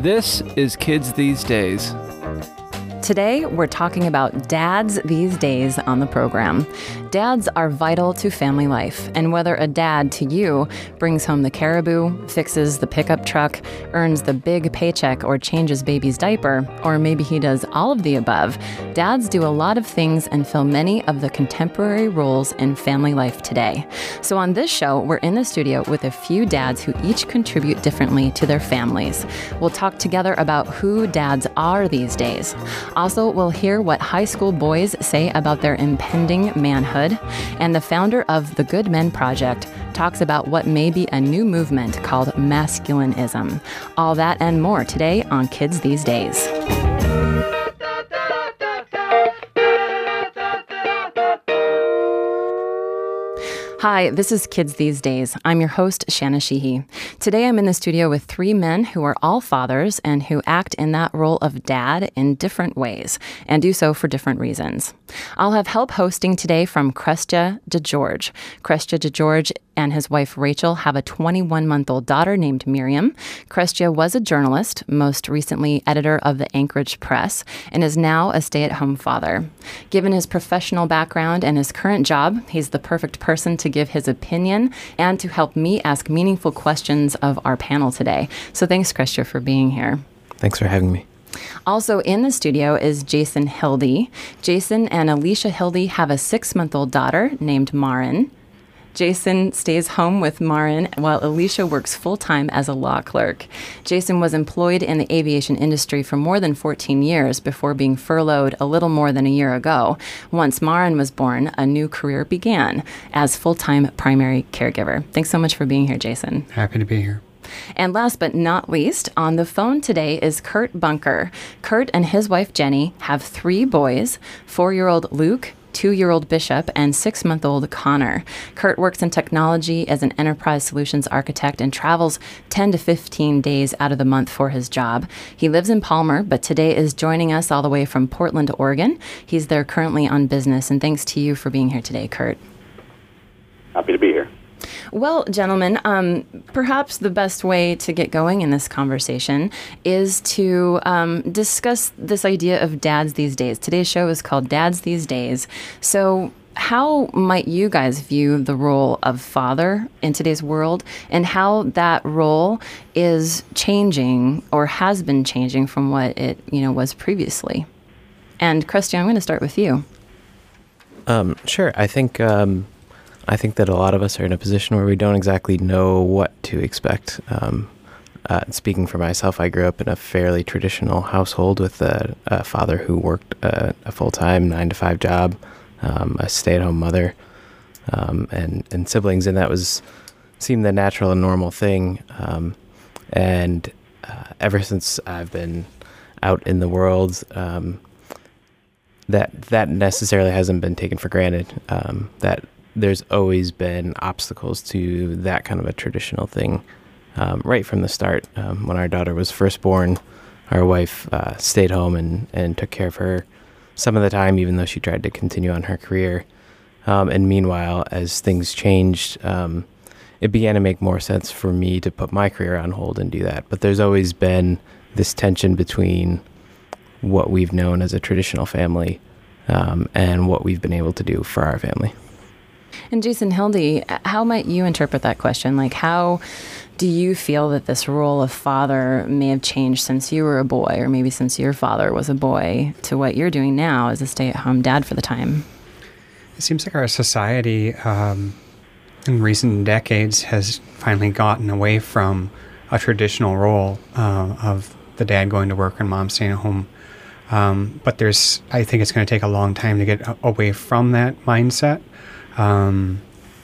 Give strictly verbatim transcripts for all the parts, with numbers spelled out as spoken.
This is Kids These Days. Today, we're talking about dads these days on the program. Dads are vital to family life, and whether a dad to you brings home the caribou, fixes the pickup truck, earns the big paycheck, or changes baby's diaper, or maybe he does all of the above, dads do a lot of things and fill many of the contemporary roles in family life today. So on this show, we're in the studio with a few dads who each contribute differently to their families. We'll talk together about who dads are these days. Also, we'll hear what high school boys say about their impending manhood. And the founder of the Good Men Project talks about what may be a new movement called masculinism. All that and more today on Kids These Days. Hi, this is Kids These Days. I'm your host, Shanna Sheehy. Today I'm in the studio with three men who are all fathers and who act in that role of dad in different ways and do so for different reasons. I'll have help hosting today from Crestia DeGeorge. Crestia DeGeorge and his wife Rachel have a twenty-one-month-old daughter named Miriam. Crestia was a journalist, most recently editor of the Anchorage Press, and is now a stay-at-home father. Given his professional background and his current job, he's the perfect person to give his opinion and to help me ask meaningful questions of our panel today. So thanks, Crestia, for being here. Thanks for having me. Also in the studio is Jason Hildy. Jason and Alicia Hildy have a six-month-old daughter named Marin. Jason stays home with Marin while Alicia works full-time as a law clerk. Jason was employed in the aviation industry for more than fourteen years before being furloughed a little more than a year ago. Once Marin was born, a new career began as full-time primary caregiver. Thanks so much for being here, Jason. Happy to be here. And last but not least, on the phone today is Kurt Bunker. Kurt and his wife Jenny have three boys, four-year-old Luke, two-year-old Bishop, and six-month-old Connor. Kurt works in technology as an enterprise solutions architect and travels ten to fifteen days out of the month for his job. He lives in Palmer, but today is joining us all the way from Portland, Oregon. He's there currently on business, and thanks to you for being here today, Kurt. Happy to be here. Well, gentlemen, um, perhaps the best way to get going in this conversation is to um, discuss this idea of dads these days. Today's show is called Dads These Days. So how might you guys view the role of father in today's world and how that role is changing or has been changing from what it, you know, was previously? And Crestia, I'm going to start with you. Um, sure. I think... Um I think that a lot of us are in a position where we don't exactly know what to expect. Um, uh, speaking for myself, I grew up in a fairly traditional household with a, a father who worked a, a full-time nine to five job, um, a stay-at-home mother, um, and, and siblings, and that was seemed the natural and normal thing. Um, and uh, ever since I've been out in the world, um, that that necessarily hasn't been taken for granted. Um, that there's always been obstacles to that kind of a traditional thing um, right from the start. Um, when our daughter was first born, our wife uh, stayed home and, and took care of her some of the time, even though she tried to continue on her career. Um, and meanwhile, as things changed, um, it began to make more sense for me to put my career on hold and do that. But there's always been this tension between what we've known as a traditional family um, and what we've been able to do for our family. And Jason Hildy, how might you interpret that question? Like, how do you feel that this role of father may have changed since you were a boy, or maybe since your father was a boy, to what you're doing now as a stay-at-home dad for the time? It seems like our society um, in recent decades has finally gotten away from a traditional role uh, of the dad going to work and mom staying at home. Um, but there's, I think it's going to take a long time to get away from that mindset. Um,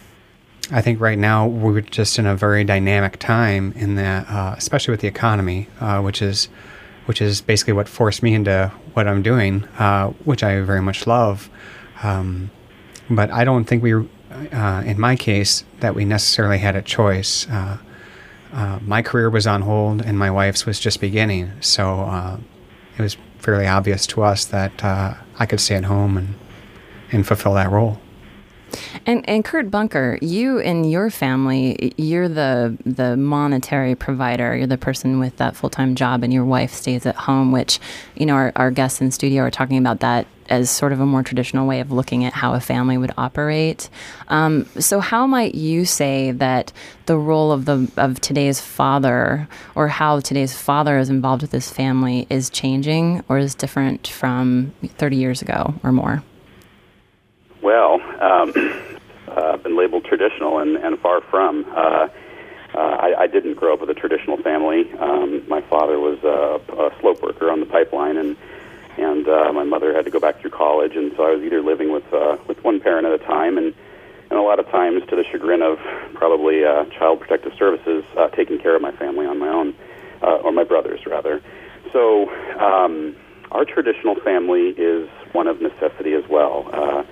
I think right now we're just in a very dynamic time in that, uh, especially with the economy, uh, which is, which is basically what forced me into what I'm doing, uh, which I very much love. Um, but I don't think we, uh, in my case, that we necessarily had a choice. Uh, uh, my career was on hold and my wife's was just beginning. So, uh, it was fairly obvious to us that, uh, I could stay at home and, and fulfill that role. And and Kurt Bunker, you and your family, you're the the monetary provider. You're the person with that full-time job, and your wife stays at home, which, you know, our, our guests in studio are talking about that as sort of a more traditional way of looking at how a family would operate. Um, so how might you say that the role of the of today's father, or how today's father is involved with his family, is changing or is different from thirty years ago or more? Well, um, uh, I've been labeled traditional and, and far from. Uh, uh, I, I didn't grow up with a traditional family. Um, my father was a, a slope worker on the pipeline, and and uh, my mother had to go back through college, and so I was either living with uh, with one parent at a time, and, and a lot of times, to the chagrin of probably uh, Child Protective Services, uh, taking care of my family on my own, uh, or my brothers, rather. So um, our traditional family is one of necessity as well. Uh,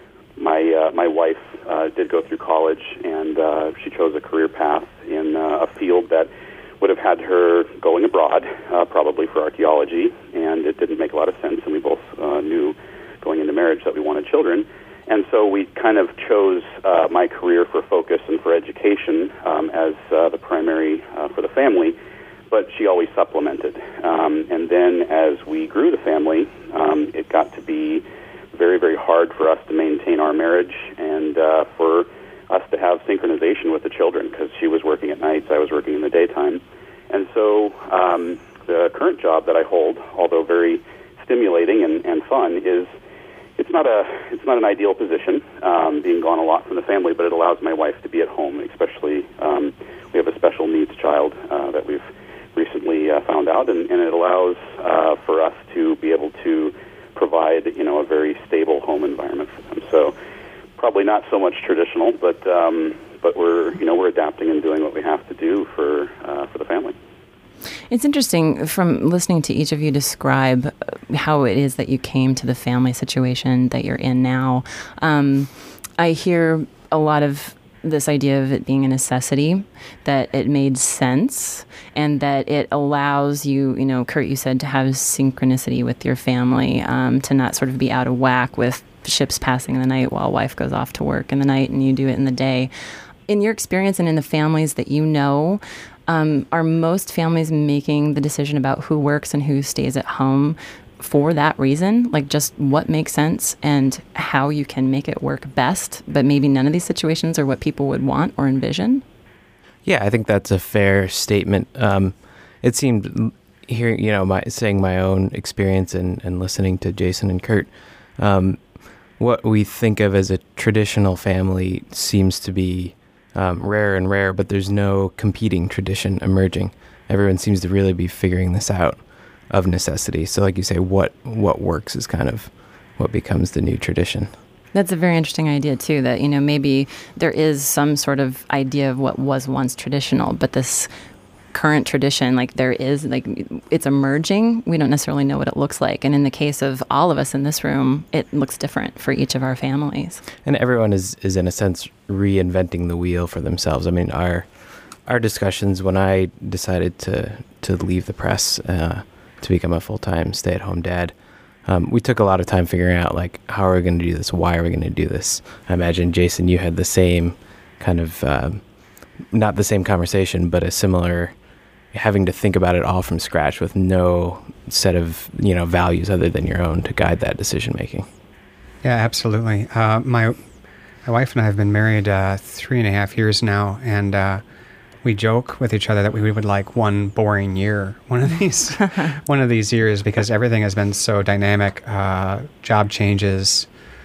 My uh, my wife uh, did go through college, and uh, she chose a career path in uh, a field that would have had her going abroad, uh, probably for archaeology, and it didn't make a lot of sense, and we both uh, knew going into marriage that we wanted children. And so we kind of chose uh, my career for focus and for education um, as uh, the primary uh, for the family, but she always supplemented. Um, and then as we grew the family, um, it got to be very, very hard for us to maintain our marriage and uh, for us to have synchronization with the children, because she was working at nights, I was working in the daytime. And so um, the current job that I hold, although very stimulating and, and fun, is it's not a it's not an ideal position, um, being gone a lot from the family, but it allows my wife to be at home, especially um, we have a special needs child uh, that we've recently uh, found out, and, and it allows uh, for us to be able to provide, you know, a very stable home environment for them. So probably not so much traditional, but um, but we're you know we're adapting and doing what we have to do for uh, for the family. It's interesting from listening to each of you describe how it is that you came to the family situation that you're in now. Um, I hear a lot of this idea of it being a necessity, that it made sense, and that it allows you, you know, Kurt, you said, to have synchronicity with your family, um, to not sort of be out of whack with ships passing in the night while wife goes off to work in the night and you do it in the day. In your experience and in the families that you know, um, are most families making the decision about who works and who stays at home for that reason, like just what makes sense and how you can make it work best, but maybe none of these situations are what people would want or envision? Yeah, I think that's a fair statement. Um, it seemed, hearing, you know, my saying my own experience and, and listening to Jason and Kurt, um, what we think of as a traditional family seems to be um, rare and rare, but there's no competing tradition emerging. Everyone seems to really be figuring this out of necessity. So like you say, what what works is kind of what becomes the new tradition. That's a very interesting idea too, that, you know, maybe there is some sort of idea of what was once traditional, but this current tradition, like there is, like it's emerging. We don't necessarily know what it looks like. And in the case of all of us in this room, it looks different for each of our families. And everyone is, is in a sense reinventing the wheel for themselves. I mean, our our discussions when I decided to, to leave the press, uh, to become a full-time stay-at-home dad, um, we took a lot of time figuring out, like, how are we going to do this? Why are we going to do this? I imagine, Jason, you had the same kind of, uh, not the same conversation, but a similar, having to think about it all from scratch with no set of, you know, values other than your own to guide that decision-making. Yeah, absolutely. Uh, my my wife and I have been married uh, three and a half years now, and uh, we joke with each other that we would like one boring year, one of these, one of these years, because everything has been so dynamic. Uh, job changes,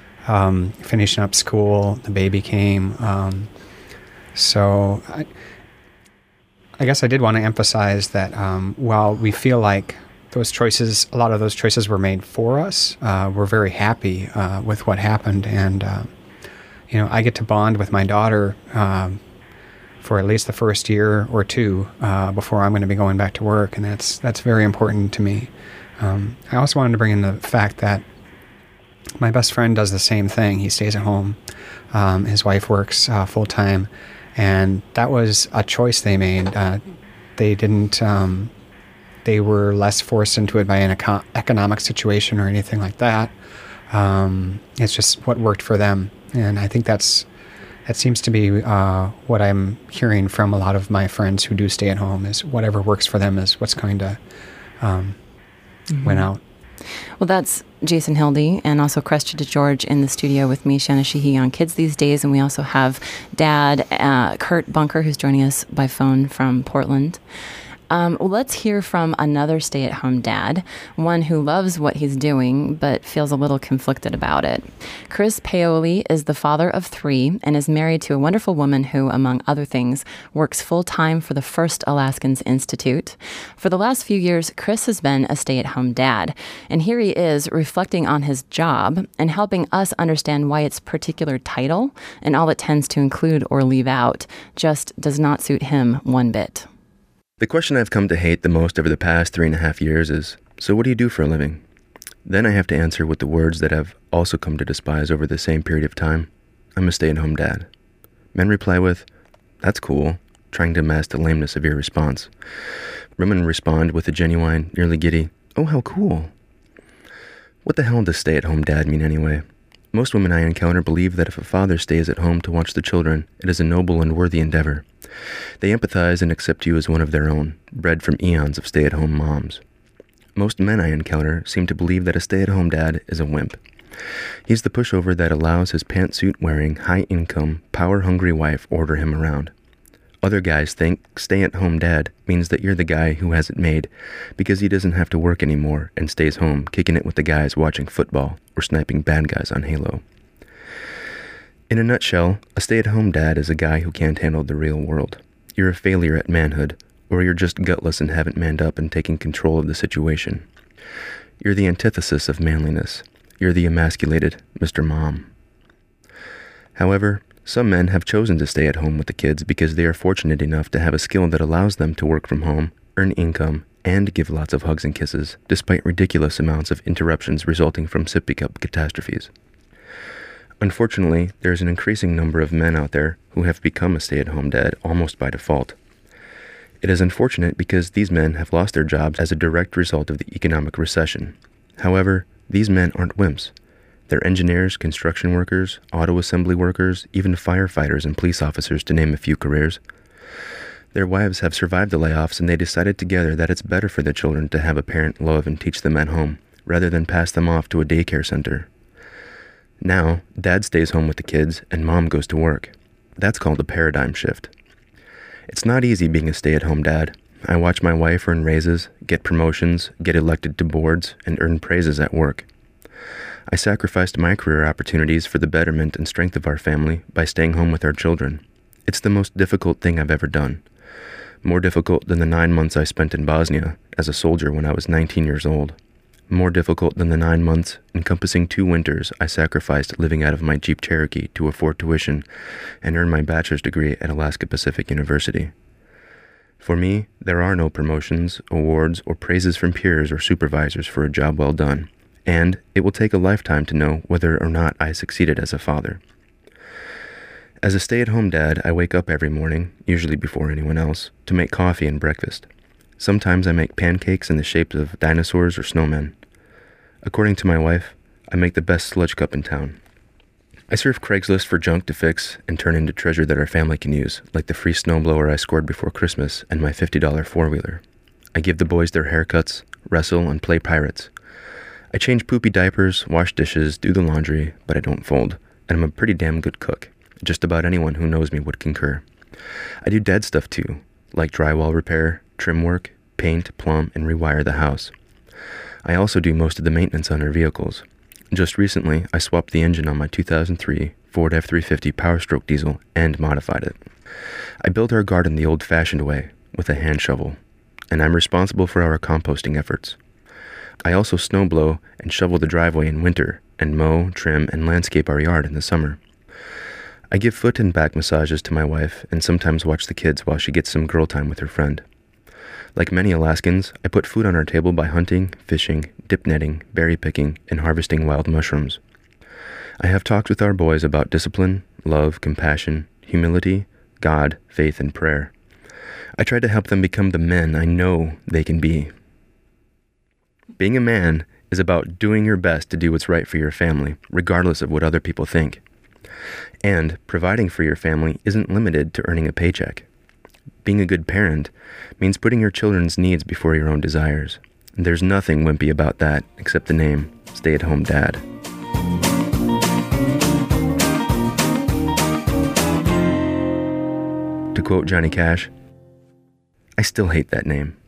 um, finishing up school, the baby came. Um, so I, I guess I did want to emphasize that um, while we feel like those choices, a lot of those choices were made for us, uh, we're very happy uh, with what happened, and uh, you know, I get to bond with my daughter. Um, for at least the first year or two uh, before I'm going to be going back to work, and that's that's very important to me. Um, I also wanted to bring in the fact that my best friend does the same thing. He stays at home. Um, his wife works uh, full-time, and that was a choice they made. Uh, they didn't, um, they were less forced into it by an eco- economic situation or anything like that. Um, it's just what worked for them. And I think that's that seems to be uh, what I'm hearing from a lot of my friends who do stay at home, is whatever works for them is what's going to um, mm-hmm. win out. Well, that's Jason Hildy and also Cressida George in the studio with me, Shanna Sheehy, on Kids These Days. And we also have Dad, uh, Kurt Bunker, who's joining us by phone from Portland. Um, well, let's hear from another stay-at-home dad, one who loves what he's doing but feels a little conflicted about it. Chris Paoli is the father of three and is married to a wonderful woman who, among other things, works full-time for the First Alaskans Institute. For the last few years, Chris has been a stay-at-home dad, and here he is reflecting on his job and helping us understand why its particular title and all it tends to include or leave out just does not suit him one bit. The question I've come to hate the most over the past three and a half years is, so what do you do for a living? Then I have to answer with the words that I've also come to despise over the same period of time. I'm a stay-at-home dad. Men reply with, that's cool, trying to mask the lameness of your response. Women respond with a genuine, nearly giddy, oh, how cool. What the hell does stay-at-home dad mean anyway? Most women I encounter believe that if a father stays at home to watch the children, it is a noble and worthy endeavor. They empathize and accept you as one of their own, bred from eons of stay-at-home moms. Most men I encounter seem to believe that a stay-at-home dad is a wimp. He's the pushover that allows his pantsuit-wearing, high-income, power-hungry wife order him around. Other guys think stay-at-home dad means that you're the guy who has it made because he doesn't have to work anymore and stays home kicking it with the guys watching football or sniping bad guys on Halo. In a nutshell, a stay-at-home dad is a guy who can't handle the real world. You're a failure at manhood, or you're just gutless and haven't manned up and taken control of the situation. You're the antithesis of manliness. You're the emasculated Mister Mom. However, some men have chosen to stay at home with the kids because they are fortunate enough to have a skill that allows them to work from home, earn income, and give lots of hugs and kisses, despite ridiculous amounts of interruptions resulting from sippy cup catastrophes. Unfortunately, there is an increasing number of men out there who have become a stay-at-home dad almost by default. It is unfortunate because these men have lost their jobs as a direct result of the economic recession. However, these men aren't wimps. They're engineers, construction workers, auto assembly workers, even firefighters and police officers, to name a few careers. Their wives have survived the layoffs, and they decided together that it's better for their children to have a parent love and teach them at home, rather than pass them off to a daycare center. Now, dad stays home with the kids, and mom goes to work. That's called a paradigm shift. It's not easy being a stay-at-home dad. I watch my wife earn raises, get promotions, get elected to boards, and earn praises at work. I sacrificed my career opportunities for the betterment and strength of our family by staying home with our children. It's the most difficult thing I've ever done. More difficult than the nine months I spent in Bosnia as a soldier when I was nineteen years old. More difficult than the nine months, encompassing two winters, I sacrificed living out of my Jeep Cherokee to afford tuition and earn my bachelor's degree at Alaska Pacific University. For me, there are no promotions, awards, or praises from peers or supervisors for a job well done, and it will take a lifetime to know whether or not I succeeded as a father. As a stay-at-home dad, I wake up every morning, usually before anyone else, to make coffee and breakfast. Sometimes I make pancakes in the shapes of dinosaurs or snowmen. According to my wife, I make the best sludge cup in town. I surf Craigslist for junk to fix and turn into treasure that our family can use, like the free snowblower I scored before Christmas and my fifty dollars four-wheeler. I give the boys their haircuts, wrestle, and play pirates. I change poopy diapers, wash dishes, do the laundry, but I don't fold, and I'm a pretty damn good cook. Just about anyone who knows me would concur. I do dad stuff too, like drywall repair, trim work, paint, plumb, and rewire the house. I also do most of the maintenance on our vehicles. Just recently, I swapped the engine on my two thousand three Ford F three fifty Power Stroke diesel and modified it. I built our garden the old-fashioned way, with a hand shovel, and I'm responsible for our composting efforts. I also snowblow and shovel the driveway in winter, and mow, trim, and landscape our yard in the summer. I give foot and back massages to my wife and sometimes watch the kids while she gets some girl time with her friend. Like many Alaskans, I put food on our table by hunting, fishing, dip netting, berry picking, and harvesting wild mushrooms. I have talked with our boys about discipline, love, compassion, humility, God, faith, and prayer. I try to help them become the men I know they can be. Being a man is about doing your best to do what's right for your family, regardless of what other people think. And providing for your family isn't limited to earning a paycheck. Being a good parent means putting your children's needs before your own desires. There's nothing wimpy about that except the name, Stay-at-Home Dad. To quote Johnny Cash, I still hate that name.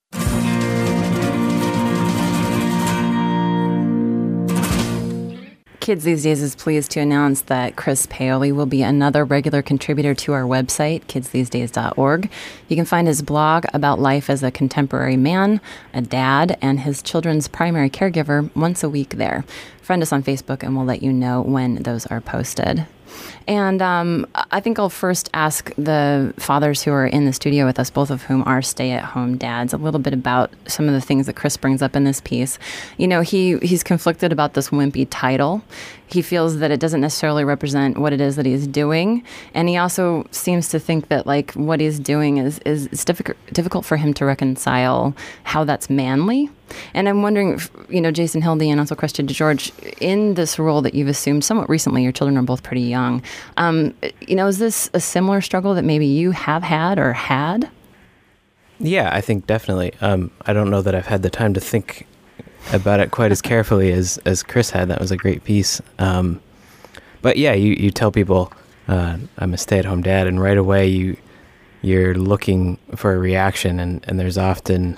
Kids These Days is pleased to announce that Chris Paoli will be another regular contributor to our website, kids these days dot org. You can find his blog about life as a contemporary man, a dad, and his children's primary caregiver once a week there. Friend us on Facebook and we'll let you know when those are posted. And um, I think I'll first ask the fathers who are in the studio with us, both of whom are stay-at-home dads, a little bit about some of the things that Chris brings up in this piece. You know, he he's conflicted about this wimpy title. He feels that it doesn't necessarily represent what it is that he's doing. And he also seems to think that, like, what he's doing is, is it's difficult, difficult for him to reconcile how that's manly. And I'm wondering, you know, Jason Hildy and also question to George, in this role that you've assumed somewhat recently, your children are both pretty young, um, you know, is this a similar struggle that maybe you have had or had? Yeah, I think definitely. Um, I don't know that I've had the time to think about it quite as carefully as, as Chris had. That was a great piece. Um, but yeah, you, you tell people uh, I'm a stay-at-home dad, and right away you, you're looking for a reaction, and, and there's often...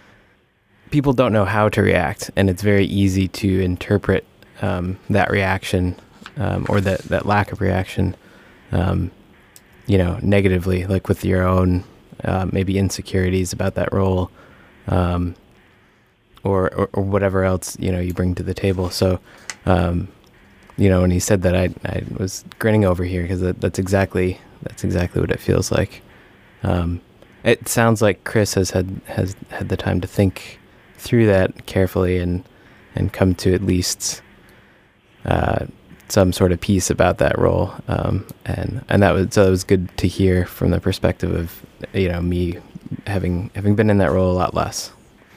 people don't know how to react, and it's very easy to interpret um, that reaction um, or that, that lack of reaction, um, you know, negatively, like with your own uh, maybe insecurities about that role, um, or, or or whatever else, you know, you bring to the table. So, um, you know, when he said that, I I was grinning over here because that, that's exactly that's exactly what it feels like. Um, it sounds like Chris has had has had the time to think through that carefully and and come to at least uh, some sort of peace about that role, um, and and that was so it was good to hear from the perspective of, you know, me having having been in that role a lot less.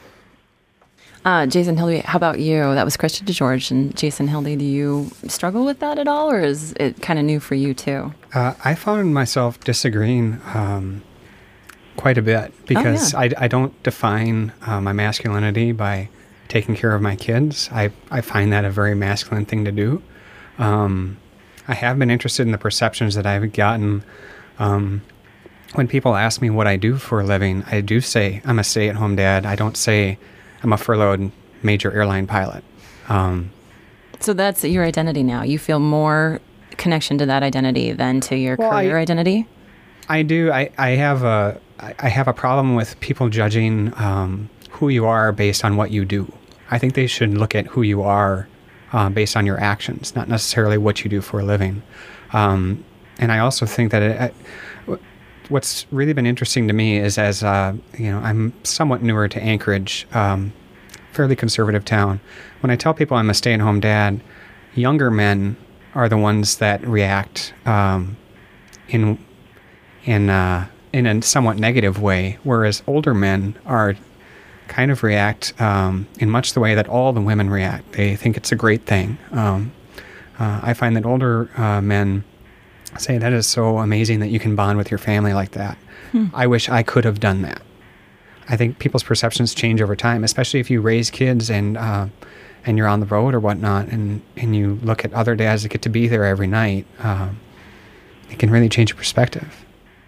Uh, Jason Hildy, how about you? That was Christian DeGeorge. And Jason Hildy, do you struggle with that at all, or is it kind of new for you too? Uh, I found myself disagreeing um, quite a bit because oh, yeah. I, I don't define uh, my masculinity by taking care of my kids. I, I find that a very masculine thing to do. Um, I have been interested in the perceptions that I've gotten. Um, when people ask me what I do for a living, I do say I'm a stay-at-home dad. I don't say I'm a furloughed major airline pilot. Um, so that's your identity now. You feel more connection to that identity than to your well, career I, identity? I do. I, I have a I have a problem with people judging um, who you are based on what you do. I think they should look at who you are uh, based on your actions, not necessarily what you do for a living. Um, and I also think that it, I, what's really been interesting to me is, as uh, you know, I'm somewhat newer to Anchorage, um, fairly conservative town. When I tell people I'm a stay-at-home dad, younger men are the ones that react um, in in uh, in a somewhat negative way, whereas older men are kind of react um, in much the way that all the women react. They think it's a great thing. Um, uh, I find that older uh, men say, that is so amazing that you can bond with your family like that. Hmm. I wish I could have done that. I think people's perceptions change over time, especially if you raise kids and uh, and you're on the road or whatnot, and, and you look at other dads that get to be there every night. Um, it can really change your perspective.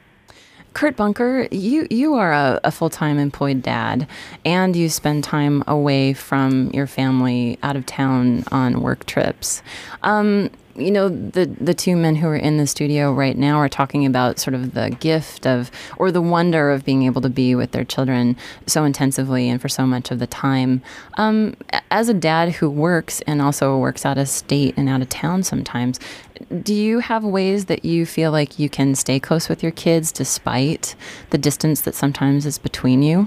Kurt Bunker, you, you are a, a full-time employed dad, and you spend time away from your family out of town on work trips. Um, you know, the the two men who are in the studio right now are talking about sort of the gift of, or the wonder of being able to be with their children so intensively and for so much of the time. Um, as a dad who works and also works out of state and out of town sometimes, do you have ways that you feel like you can stay close with your kids despite the distance that sometimes is between you?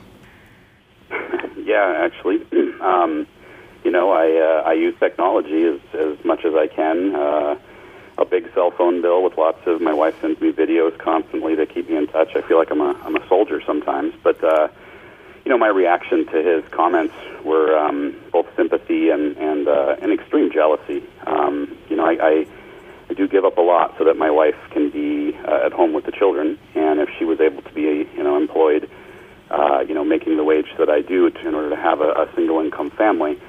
Yeah, actually. Um, you know, I uh, I use technology as, as much as I can. Uh, a big cell phone bill with lots of, my wife sends me videos constantly to keep me in touch. I feel like I'm a I'm a soldier sometimes. But, uh, you know, my reaction to his comments were um, both sympathy and, and, uh, and extreme jealousy. Um, you know, I... I do give up a lot so that my wife can be uh, at home with the children. And if she was able to be, you know, employed, uh, you know, making the wage that I do to, in order to have a, a single income family,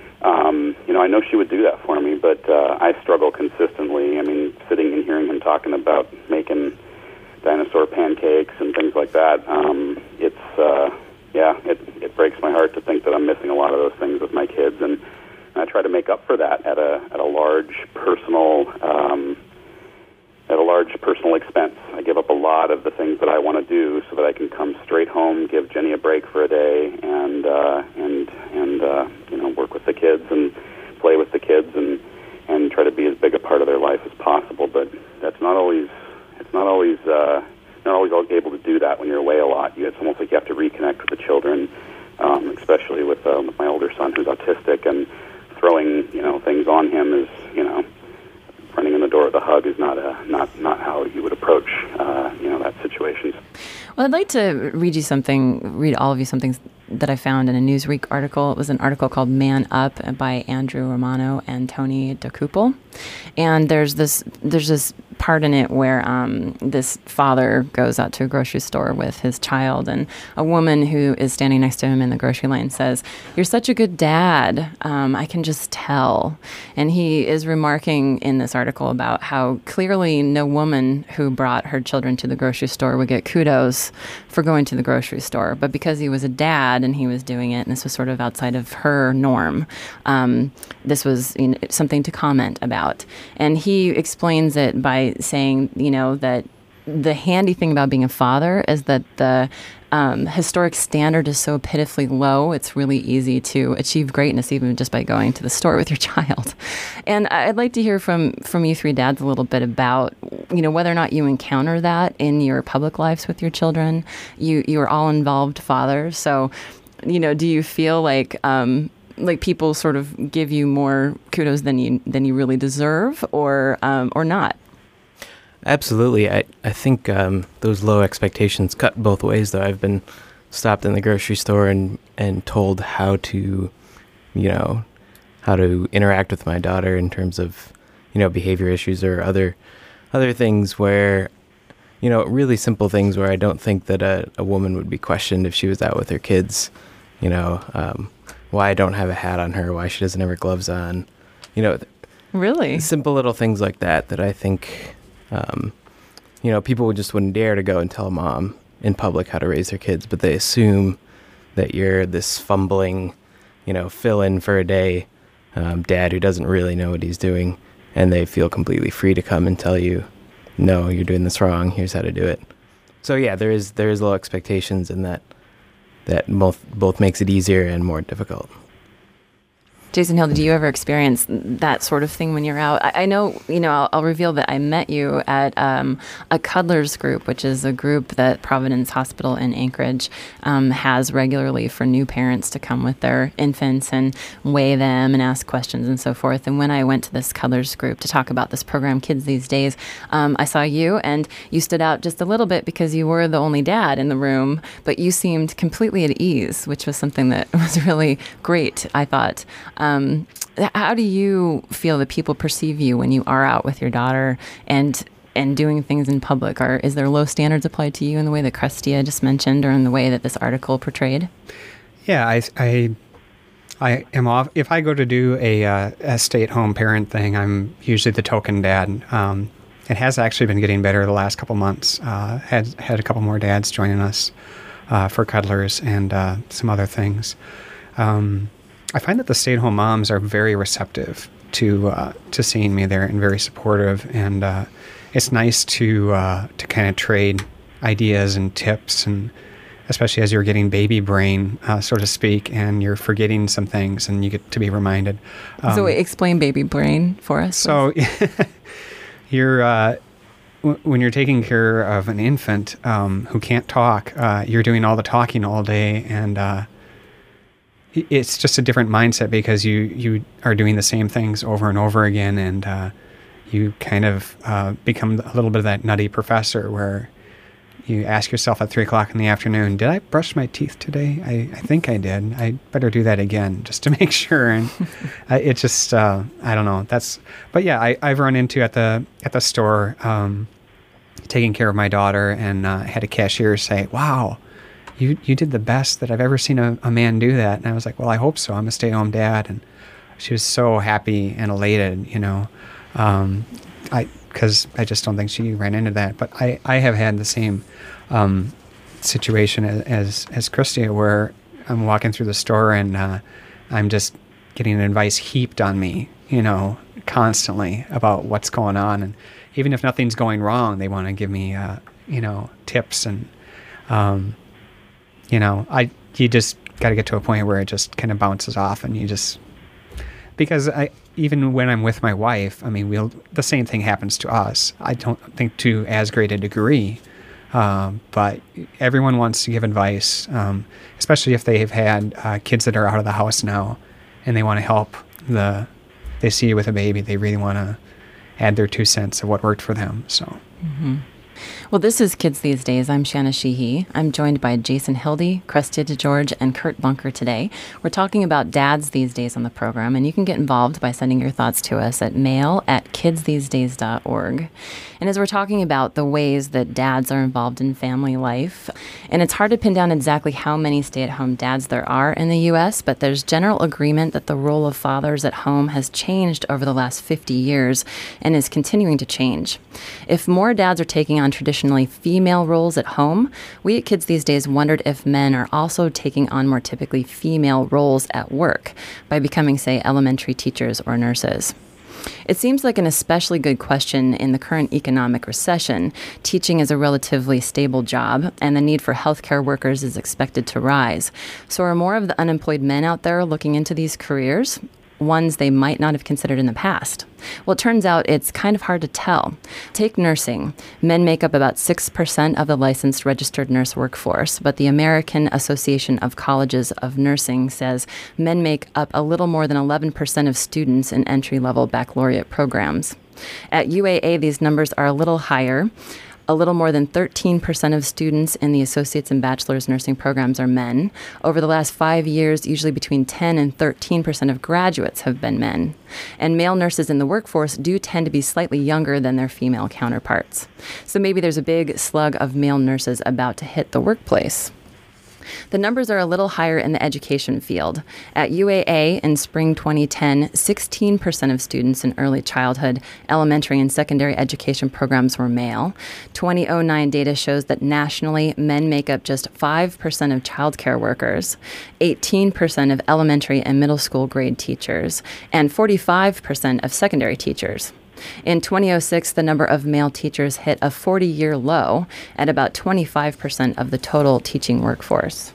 um, you know, I know she would do that for me. But uh, I struggle consistently. I mean, sitting and hearing him talking about making dinosaur pancakes and things like that, um, it's, uh, yeah, it, it breaks my heart to think that I'm missing a lot of those things with my kids. And I try to make up for that at a at a large personal um, at a large personal expense. I give up a lot of the things that I want to do so that I can come straight home, give Jenny a break for a day, and uh, and and uh, you know, work with the kids and play with the kids and and try to be as big a part of their life as possible. But that's not always it's not always uh, not always able to do that when you're away a lot. You, it's almost like you have to reconnect with the children, um, especially with, uh, with my older son who's autistic, and throwing, you know, things on him is, you know, running in the door with a hug is not a not not how you would approach, uh, you know, that situation. Well, I'd like to read you something, read all of you something that I found in a Newsweek article. It was an article called Man Up by Andrew Romano and Tony DeCouple. And there's this there's this part in it where um, this father goes out to a grocery store with his child, and a woman who is standing next to him in the grocery lane says, "You're such a good dad. Um, I can just tell." And he is remarking in this article about how clearly no woman who brought her children to the grocery store would get kudos for going to the grocery store. But because he was a dad and he was doing it, and this was sort of outside of her norm, um, this was, you know, something to comment about. And he explains it by saying, you know, that the handy thing about being a father is that the um, historic standard is so pitifully low, it's really easy to achieve greatness even just by going to the store with your child. And I'd like to hear from, from you three dads a little bit about, you know, whether or not you encounter that in your public lives with your children. You, you're all involved fathers. So, you know, do you feel like, um, like people sort of give you more kudos than you than you really deserve, or um, or not? Absolutely. I, I think um, those low expectations cut both ways, though. I've been stopped in the grocery store and, and told how to, you know, how to interact with my daughter in terms of, you know, behavior issues or other other things where, you know, really simple things where I don't think that a, a woman would be questioned if she was out with her kids, you know, um, why I don't have a hat on her, why she doesn't have her gloves on, you know. Really? Simple little things like that that I think, um, you know, people would just wouldn't dare to go and tell mom in public how to raise their kids, but they assume that you're this fumbling, you know, fill in for a day um, dad who doesn't really know what he's doing, and they feel completely free to come and tell you, no, you're doing this wrong, here's how to do it. So yeah, there is there is low expectations, and that that both both makes it easier and more difficult. Jason Hill, did you ever experience that sort of thing when you're out? I, I know, you know, I'll, I'll reveal that I met you at um, a Cuddlers group, which is a group that Providence Hospital in Anchorage um, has regularly for new parents to come with their infants and weigh them and ask questions and so forth. And when I went to this Cuddlers group to talk about this program, Kids These Days, um, I saw you, and you stood out just a little bit because you were the only dad in the room, but you seemed completely at ease, which was something that was really great, I thought. Um, how do you feel that people perceive you when you are out with your daughter and and doing things in public? Or is there low standards applied to you in the way that Crestia just mentioned, or in the way that this article portrayed? Yeah, I, I, I am off. If I go to do a, uh, a stay-at-home parent thing, I'm usually the token dad. Um, it has actually been getting better the last couple months. Uh, had had a couple more dads joining us uh, for Cuddlers and uh, some other things. Um, I find that the stay-at-home moms are very receptive to uh, to seeing me there and very supportive, and uh, it's nice to uh, to kind of trade ideas and tips, and especially as you're getting baby brain, uh, so to speak, and you're forgetting some things, and you get to be reminded. Um, so explain baby brain for us. So you're uh, w- when you're taking care of an infant um, who can't talk, uh, you're doing all the talking all day, and uh, it's just a different mindset because you, you are doing the same things over and over again, and uh, you kind of uh, become a little bit of that nutty professor where you ask yourself at three o'clock in the afternoon, did I brush my teeth today? I, I think I did. I better do that again just to make sure. And I, it just, uh, I don't know. That's, but yeah, I, I've run into at the, at the store, um, taking care of my daughter, and uh, had a cashier say, wow, you, you did the best that I've ever seen a, a man do that. And I was like, well, I hope so. I'm a stay-at-home dad. And she was so happy and elated, you know, um, I, because I just don't think she ran into that. But I, I have had the same um, situation as, as, as Christy, where I'm walking through the store and uh, I'm just getting advice heaped on me, you know, constantly about what's going on. And even if nothing's going wrong, they want to give me, uh, you know, tips. And, um, you know, I you just got to get to a point where it just kind of bounces off, and you just, because I, even when I'm with my wife, I mean, we'll, the same thing happens to us. I don't think to as great a degree, um, but everyone wants to give advice, um, especially if they've had uh, kids that are out of the house now, and they want to help the, they see you with a baby, they really want to add their two cents of what worked for them. So. Mm-hmm. Well, this is Kids These Days. I'm Shanna Sheehy. I'm joined by Jason Hildy, Crestia DeGeorge, and Kurt Bunker today. We're talking about dads these days on the program, and you can get involved by sending your thoughts to us at mail at kids these days dot org. And as we're talking about the ways that dads are involved in family life, and it's hard to pin down exactly how many stay-at-home dads there are in the U S, but there's general agreement that the role of fathers at home has changed over the last fifty years and is continuing to change. If more dads are taking on traditionally female roles at home, we at Kids These Days wondered if men are also taking on more typically female roles at work by becoming, say, elementary teachers or nurses. It seems like an especially good question in the current economic recession. Teaching is a relatively stable job, and the need for healthcare workers is expected to rise. So are more of the unemployed men out there looking into these careers? Ones they might not have considered in the past? Well, it turns out it's kind of hard to tell. Take nursing. Men make up about six percent of the licensed registered nurse workforce, but the American Association of Colleges of Nursing says men make up a little more than eleven percent of students in entry-level baccalaureate programs. At U A A, these numbers are a little higher. A little more than thirteen percent of students in the associate's and bachelor's nursing programs are men. Over the last five years, usually between ten and thirteen percent of graduates have been men. And male nurses in the workforce do tend to be slightly younger than their female counterparts. So maybe there's a big slug of male nurses about to hit the workplace. The numbers are a little higher in the education field. At U A A in spring twenty ten, sixteen percent of students in early childhood, elementary, and secondary education programs were male. twenty oh nine data shows that nationally, men make up just five percent of childcare workers, eighteen percent of elementary and middle school grade teachers, and forty-five percent of secondary teachers. In twenty oh six, the number of male teachers hit a forty-year low at about twenty-five percent of the total teaching workforce.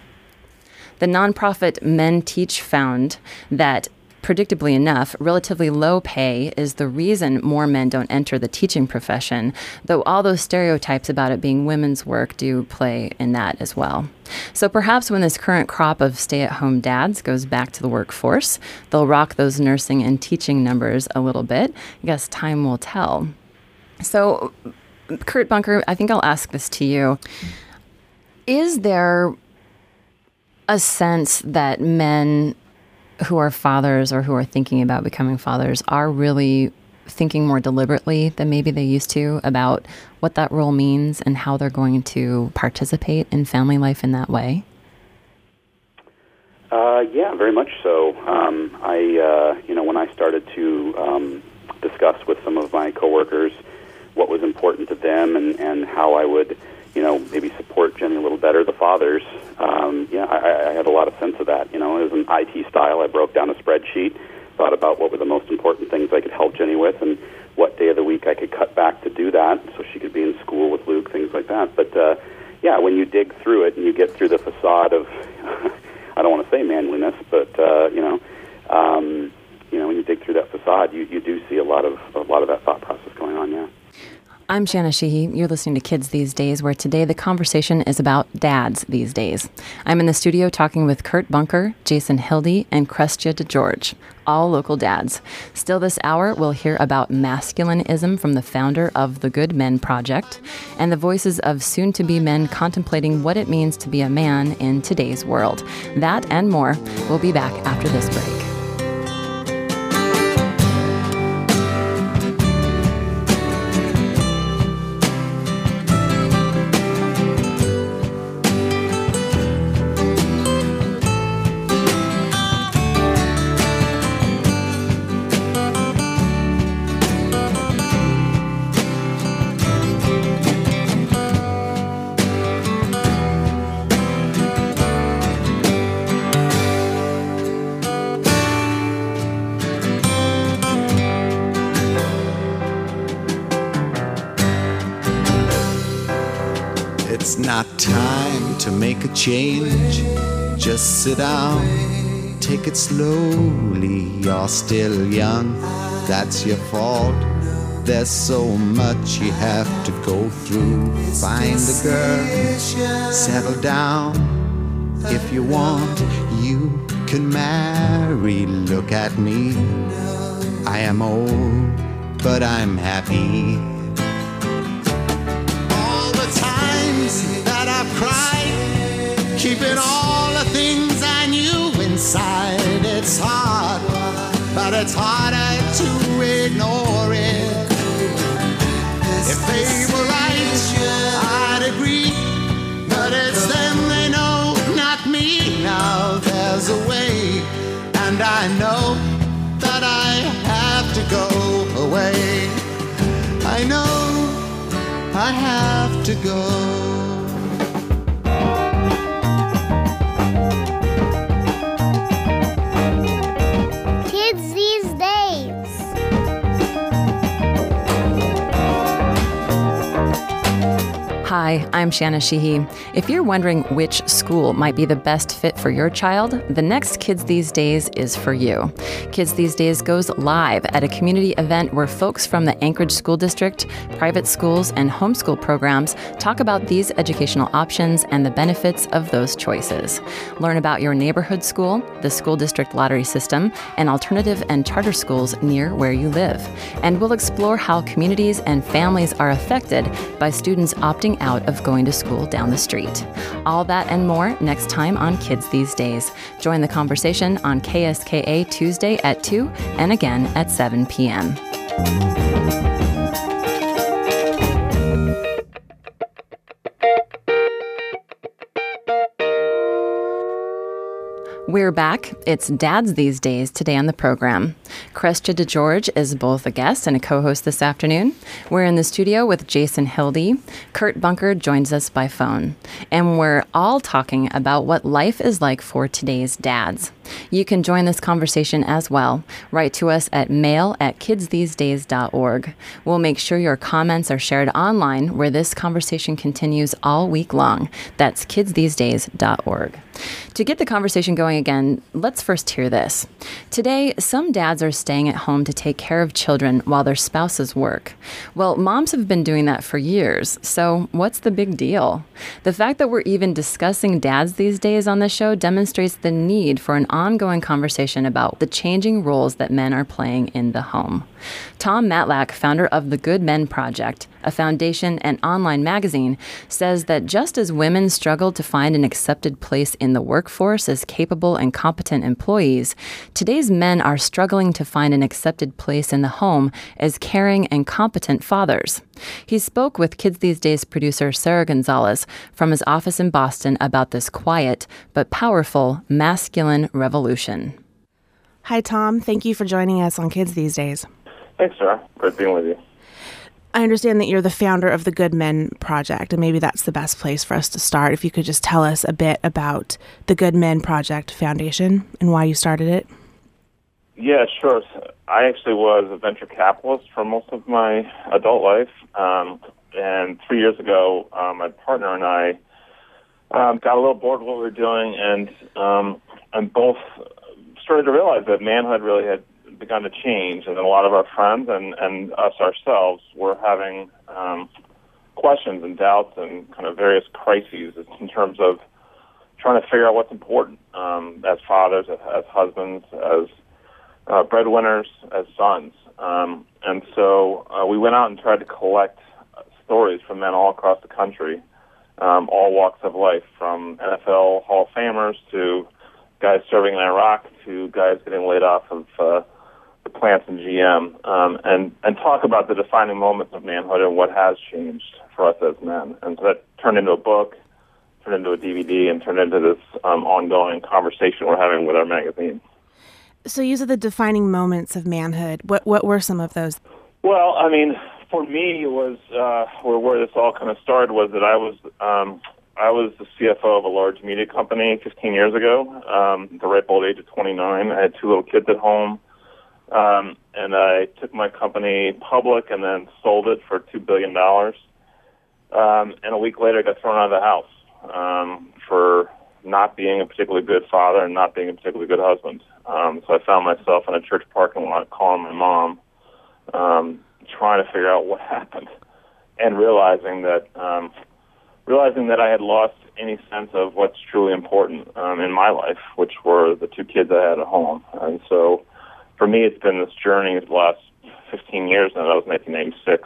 The nonprofit Men Teach found that, predictably enough, relatively low pay is the reason more men don't enter the teaching profession, though all those stereotypes about it being women's work do play in that as well. So perhaps when this current crop of stay-at-home dads goes back to the workforce, they'll rock those nursing and teaching numbers a little bit. I guess time will tell. So, Kurt Bunker, I think I'll ask this to you. Is there a sense that men who are fathers or who are thinking about becoming fathers are really thinking more deliberately than maybe they used to about what that role means and how they're going to participate in family life in that way? Uh, yeah, very much so. Um, I, uh, you know, when I started to um, discuss with some of my coworkers what was important to them and, and how I would, you know, maybe support Jenny a little better, the fathers, um, yeah, I, I had a lot of sense of that. You know, it was an I T style. I broke down a spreadsheet, thought about what were the most important things I could help Jenny with and what day of the week I could cut back to do that so she could be in school with Luke, things like that. But, uh, yeah, when you dig through it and you get through the facade of, I don't want to say manliness, but, uh, you know, um, you know, when you dig through that facade, you, you do see a lot of a lot of that thought process going on, yeah. I'm Shanna Sheehy. You're listening to Kids These Days, where today the conversation is about dads these days. I'm in the studio talking with Kurt Bunker, Jason Hildy, and Crestia DeGeorge, all local dads. Still this hour, we'll hear about masculinism from the founder of the Good Men Project and the voices of soon-to-be men contemplating what it means to be a man in today's world. That and more. We'll be back after this break. It's not time to make a change. Just sit down, take it slowly. You're still young, that's your fault. There's so much you have to go through. Find a girl, settle down. If you want, you can marry. Look at me, I am old, but I'm happy. That I've cried, keeping all the things I knew inside. It's hard, but it's harder to ignore it. If they were right, I'd agree, but it's them they know, not me. Now there's a way, and I know that I have to go away. I know I have to go. Hi, I'm Shanna Sheehy. If you're wondering which school might be the best fit for your child, the next Kids These Days is for you. Kids These Days goes live at a community event where folks from the Anchorage School District, private schools, and homeschool programs talk about these educational options and the benefits of those choices. Learn about your neighborhood school, the school district lottery system, and alternative and charter schools near where you live. And we'll explore how communities and families are affected by students opting out of going to school down the street. All that and more next time on Kids These Days. Join the conversation on K S K A Tuesday at two and again at seven p.m. We're back. It's Dads These Days today on the program. Crestia DeGeorge is both a guest and a co-host this afternoon. We're in the studio with Jason Hildy. Kurt Bunker joins us by phone. And we're all talking about what life is like for today's dads. You can join this conversation as well. Write to us at mail at kids these days dot org. We'll make sure your comments are shared online where this conversation continues all week long. That's kids these days dot org. To get the conversation going again, let's first hear this. Today, some dads are staying at home to take care of children while their spouses work. Well, moms have been doing that for years, so what's the big deal? The fact that we're even discussing dads these days on this show demonstrates the need for an ongoing conversation about the changing roles that men are playing in the home. Tom Matlack, founder of the Good Men Project, a foundation and online magazine, says that just as women struggle to find an accepted place in the workforce as capable and competent employees, today's men are struggling to find an accepted place in the home as caring and competent fathers. He spoke with Kids These Days producer Sarah Gonzalez from his office in Boston about this quiet but powerful masculine revolution. Hi, Tom. Thank you for joining us on Kids These Days. Thanks, Sarah. Great being with you. I understand that you're the founder of the Good Men Project, and maybe that's the best place for us to start. If you could just tell us a bit about the Good Men Project Foundation and why you started it. Yeah, sure. I actually was a venture capitalist for most of my adult life, um, and three years ago, um, my partner and I um, got a little bored with what we were doing, and um, and both started to realize that manhood really had begun to change, and then a lot of our friends and, and us ourselves were having um, questions and doubts and kind of various crises in terms of trying to figure out what's important um, as fathers, as, as husbands, as uh, breadwinners, as sons. Um, and so uh, we went out and tried to collect stories from men all across the country, um, all walks of life, from N F L Hall of Famers to guys serving in Iraq to guys getting laid off of uh, the plants in G M, um, and, and talk about the defining moments of manhood and what has changed for us as men. And so that turned into a book, turned into a D V D, and turned into this um, ongoing conversation we're having with our magazine. So you said the defining moments of manhood. What what were some of those? Well, I mean, for me, it was uh, where where this all kind of started was that I was um, I was the C F O of a large media company fifteen years ago. Um, at the ripe old age of twenty-nine, I had two little kids at home, um, and I took my company public and then sold it for two billion dollars. Um, and a week later, I got thrown out of the house um, for not being a particularly good father and not being a particularly good husband. Um, so I found myself in a church parking lot calling my mom, um, trying to figure out what happened, and realizing that um, realizing that I had lost any sense of what's truly important um, in my life, which were the two kids I had at home. And so for me, it's been this journey the last fifteen years, and that was nineteen ninety-six,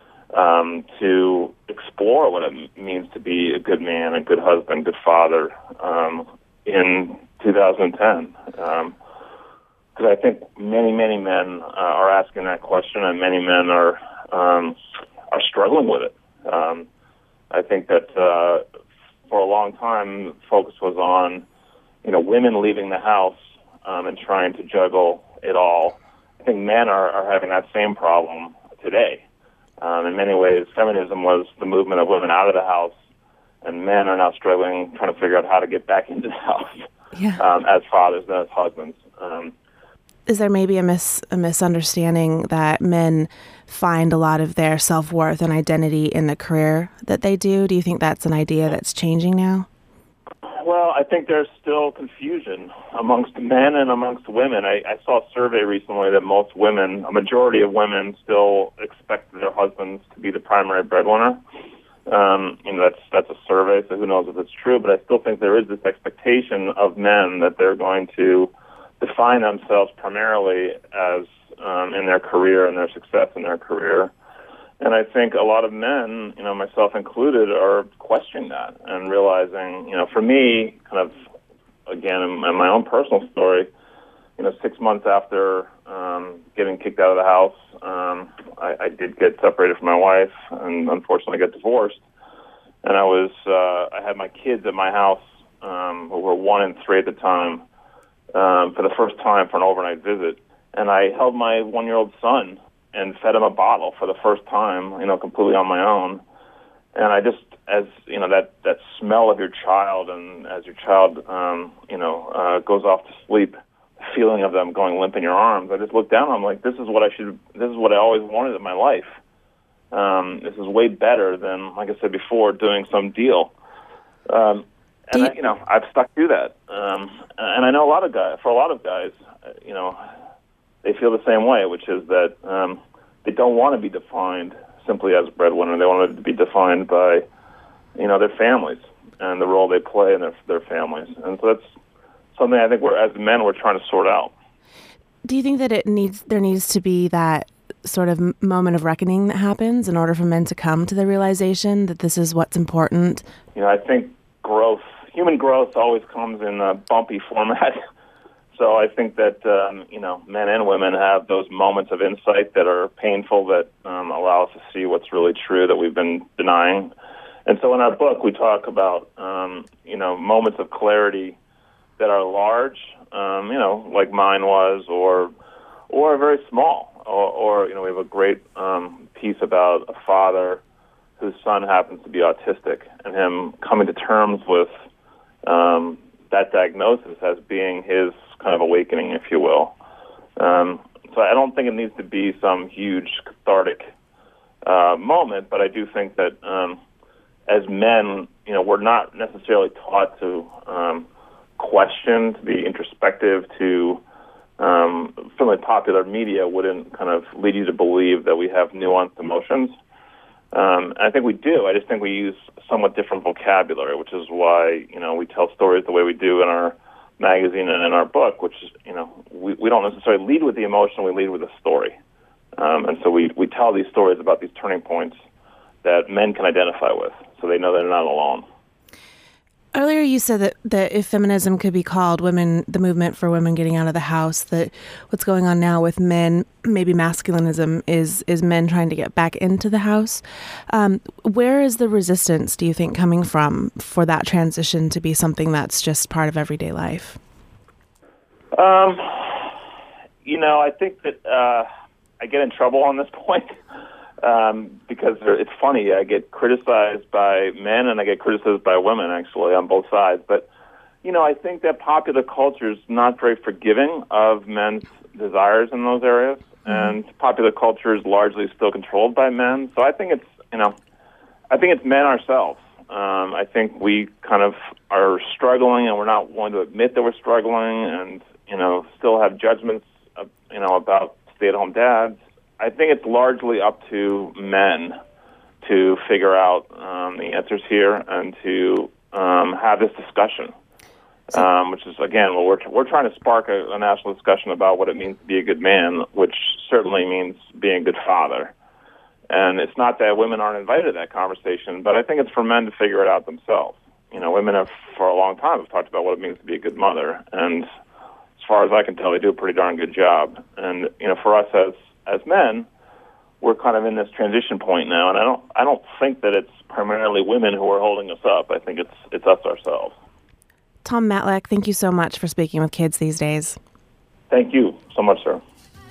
um, to explore what it means to be a good man, a good husband, good father um, in two thousand ten. Um, because I think many, many men uh, are asking that question, and many men are um, are struggling with it. Um, I think that uh, for a long time, the focus was on, you know, women leaving the house um, and trying to juggle it all. I think men are, are having that same problem today. Um, in many ways, feminism was the movement of women out of the house, and men are now struggling, trying to figure out how to get back into the house Yeah. um, as fathers and as husbands. Um, Is there maybe a mis a misunderstanding that men find a lot of their self-worth and identity in the career that they do? Do you think that's an idea that's changing now? Well, I think there's still confusion amongst men and amongst women. I, I saw a survey recently that most women, a majority of women, still expect their husbands to be the primary breadwinner. Um, you know, that's that's a survey, so who knows if it's true, but I still think there is this expectation of men that they're going to define themselves primarily as um, in their career and their success in their career. And I think a lot of men, you know, myself included, are questioning that and realizing, you know, for me, kind of, again, in, in my own personal story, you know, six months after um, getting kicked out of the house, um, I, I did get separated from my wife and unfortunately got divorced. And I was, uh, I had my kids at my house, um, who were one and three at the time, um, for the first time for an overnight visit. And I held my one-year-old son and fed him a bottle for the first time, you know, completely on my own. And I just, as, you know, that, that smell of your child, and as your child, um, you know, uh, goes off to sleep, the feeling of them going limp in your arms, I just looked down and I'm like, this is what I should, this is what I always wanted in my life. Um, this is way better than, like I said before, doing some deal. Um, and, I, you know, I've stuck to that. Um, and I know a lot of guys, for a lot of guys, you know, they feel the same way, which is that um, they don't want to be defined simply as a breadwinner. They want to be defined by, you know, their families and the role they play in their their families. And so that's something I think we're, as men, we're trying to sort out. Do you think that it needs there needs to be that sort of moment of reckoning that happens in order for men to come to the realization that this is what's important? You know, I think growth, human growth, always comes in a bumpy format. So I think that, um, you know, men and women have those moments of insight that are painful, that um, allow us to see what's really true that we've been denying. And so in our book, we talk about, um, you know, moments of clarity that are large, um, you know, like mine was, or or very small. Or, or you know, we have a great um, piece about a father whose son happens to be autistic, and him coming to terms with um, that diagnosis as being his kind of awakening, if you will. Um, so I don't think it needs to be some huge cathartic uh, moment, but I do think that um, as men, you know, we're not necessarily taught to um, question, to be introspective, to um, certainly popular media wouldn't kind of lead you to believe that we have nuanced emotions. Um, and I think we do. I just think we use somewhat different vocabulary, which is why, you know, we tell stories the way we do in our magazine and in our book, which is, you know, we, we don't necessarily lead with the emotion, we lead with a story. Um, and so we, we tell these stories about these turning points that men can identify with, so they know they're not alone. Earlier you said that, that if feminism could be called women, the movement for women getting out of the house, that what's going on now with men, maybe masculinism, is is men trying to get back into the house. Um, where is the resistance, do you think, coming from for that transition to be something that's just part of everyday life? Um, you know, I think that uh, I get in trouble on this point. Um, because it's funny, I get criticized by men and I get criticized by women, actually, on both sides. But, you know, I think that popular culture is not very forgiving of men's desires in those areas. Mm-hmm. And popular culture is largely still controlled by men. So I think it's, you know, I think it's men ourselves. Um, I think we kind of are struggling and we're not willing to admit that we're struggling and, you know, still have judgments, uh, you know, about stay-at-home dads. I think it's largely up to men to figure out um, the answers here and to um, have this discussion, um, which is, again, well, we're, we're trying to spark a, a national discussion about what it means to be a good man, which certainly means being a good father. And it's not that women aren't invited to that conversation, but I think it's for men to figure it out themselves. You know, women have, for a long time, have talked about what it means to be a good mother. And as far as I can tell, they do a pretty darn good job. And, you know, for us as As men, we're kind of in this transition point now, and I don't, I don't think that it's primarily women who are holding us up. I think it's, it's us ourselves. Tom Matlack, thank you so much for speaking with Kids These Days. Thank you so much, sir.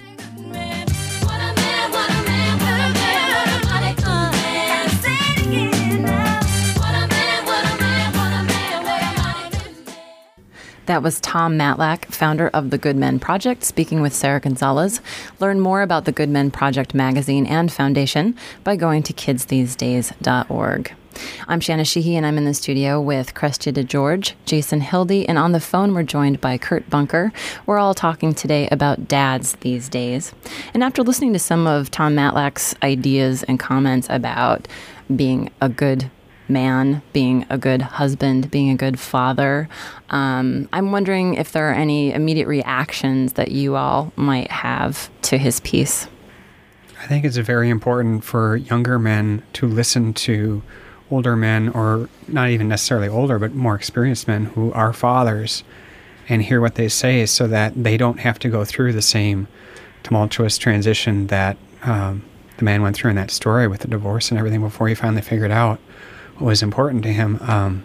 That was Tom Matlack, founder of the Good Men Project, speaking with Sarah Gonzalez. Learn more about the Good Men Project magazine and foundation by going to kids these days dot org. I'm Shanna Sheehy, and I'm in the studio with Crestia DeGeorge, Jason Hildy, and on the phone we're joined by Kurt Bunker. We're all talking today about dads these days. And after listening to some of Tom Matlack's ideas and comments about being a good man, being a good husband, being a good father, um, I'm wondering if there are any immediate reactions that you all might have to his piece. I think it's very important for younger men to listen to older men, or not even necessarily older, but more experienced men who are fathers, and hear what they say so that they don't have to go through the same tumultuous transition that um, the man went through in that story with the divorce and everything before he finally figured out what was important to him. Um,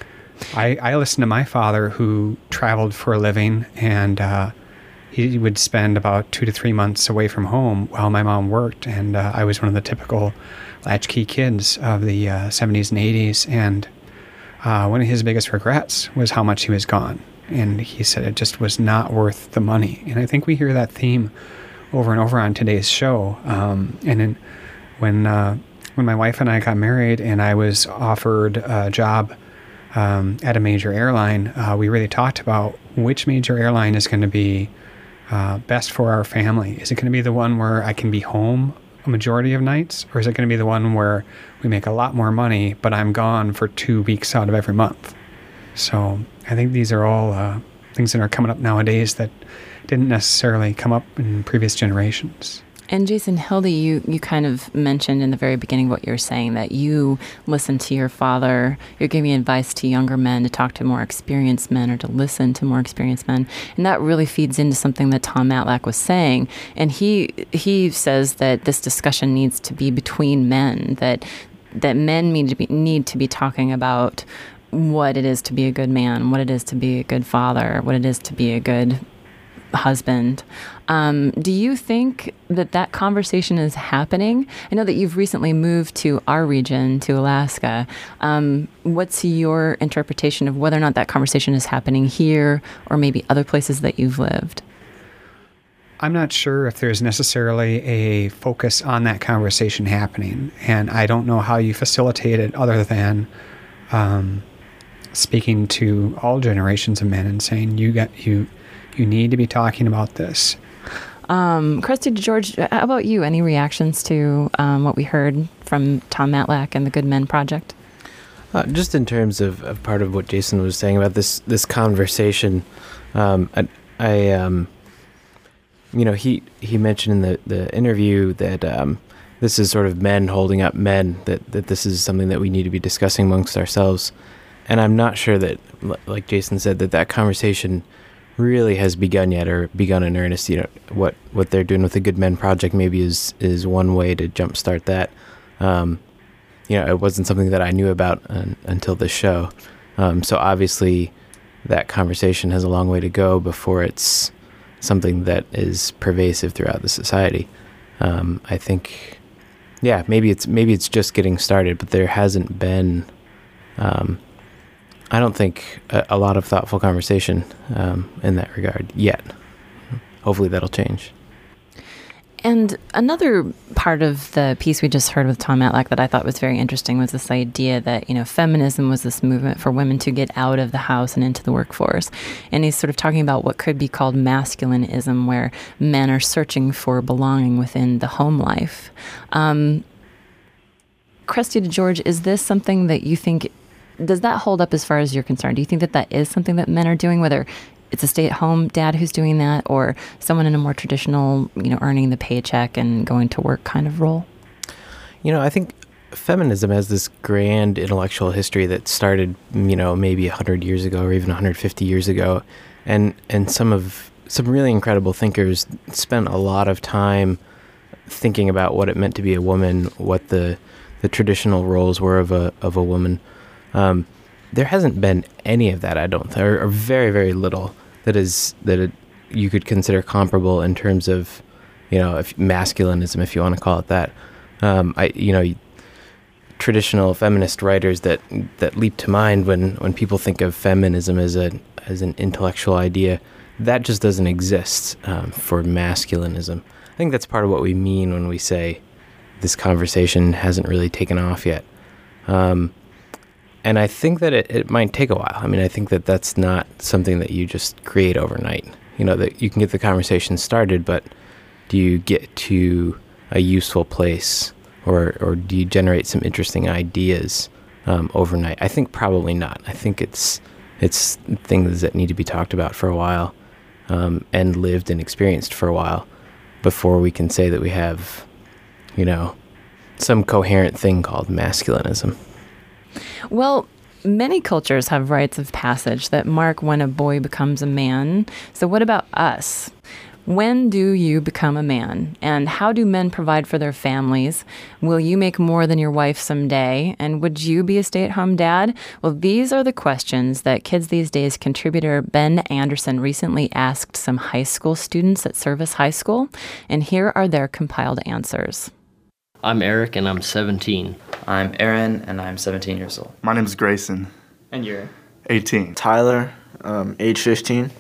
I, I listened to my father, who traveled for a living, and uh, he would spend about two to three months away from home while my mom worked, and uh, I was one of the typical latchkey kids of the uh, seventies and eighties, and uh, one of his biggest regrets was how much he was gone, and he said it just was not worth the money. And I think we hear that theme over and over on today's show. Um, and in, when uh, when my wife and I got married and I was offered a job um, at a major airline, uh, we really talked about which major airline is going to be uh, best for our family. Is it going to be the one where I can be home a majority of nights, or is it going to be the one where we make a lot more money, but I'm gone for two weeks out of every month? So I think these are all uh, things that are coming up nowadays that didn't necessarily come up in previous generations. And Jason Hildy, you, you kind of mentioned in the very beginning what you're saying, that you listen to your father, you're giving advice to younger men to talk to more experienced men or to listen to more experienced men. And that really feeds into something that Tom Matlack was saying. And he he says that this discussion needs to be between men, that that men need to be, need to be talking about what it is to be a good man, what it is to be a good father, what it is to be a good husband. Um, do you think that that conversation is happening? I know that you've recently moved to our region, to Alaska. Um, what's your interpretation of whether or not that conversation is happening here or maybe other places that you've lived? I'm not sure if there's necessarily a focus on that conversation happening, and I don't know how you facilitate it other than um, speaking to all generations of men and saying, you got you You need to be talking about this. Um, Christy DeGeorge, how about you? Any reactions to um, what we heard from Tom Matlack and the Good Men Project? Uh, just in terms of, of part of what Jason was saying about this this conversation, um, I, I um, you know, he he mentioned in the, the interview that um, this is sort of men holding up men, that, that this is something that we need to be discussing amongst ourselves. And I'm not sure that, like Jason said, that that conversation really has begun yet or begun in earnest. You know, what, what they're doing with the Good Men Project maybe is, is one way to jumpstart that. Um, you know, it wasn't something that I knew about un, until this show. Um, so obviously that conversation has a long way to go before it's something that is pervasive throughout the society. Um, I think, yeah, maybe it's, maybe it's just getting started, but there hasn't been, um, I don't think a, a lot of thoughtful conversation um, in that regard yet. Hopefully that'll change. And another part of the piece we just heard with Tom Matlack that I thought was very interesting was this idea that, you know, feminism was this movement for women to get out of the house and into the workforce. And he's sort of talking about what could be called masculinism, where men are searching for belonging within the home life. Um, Christy DeGeorge, is this something that you think, does that hold up as far as you're concerned? Do you think that that is something that men are doing, whether it's a stay-at-home dad who's doing that or someone in a more traditional, you know, earning the paycheck and going to work kind of role? You know, I think feminism has this grand intellectual history that started, you know, maybe one hundred years ago or even one hundred fifty years ago. And and some of some really incredible thinkers spent a lot of time thinking about what it meant to be a woman, what the the traditional roles were of a of a woman. Um, there hasn't been any of that, I don't think, or, or very, very little that is that it, you could consider comparable in terms of, you know, if masculinism, if you want to call it that. Um, I, you know, traditional feminist writers that that leap to mind when, when people think of feminism as a as an intellectual idea, that just doesn't exist um, for masculinism. I think that's part of what we mean when we say this conversation hasn't really taken off yet. Um, And I think that it, it might take a while. I mean, I think that that's not something that you just create overnight. You know, that you can get the conversation started, but do you get to a useful place, or, or do you generate some interesting ideas um, overnight? I think probably not. I think it's it's things that need to be talked about for a while um, and lived and experienced for a while before we can say that we have, you know, some coherent thing called masculinism. Well, many cultures have rites of passage that mark when a boy becomes a man. So what about us? When do you become a man? And how do men provide for their families? Will you make more than your wife someday? And would you be a stay-at-home dad? Well, these are the questions that Kids These Days contributor Ben Anderson recently asked some high school students at Service High School. And here are their compiled answers. I'm Eric, and I'm seventeen. I'm Aaron, and I'm seventeen years old. My name is Grayson. And you're? eighteen. Tyler, um, age fifteen.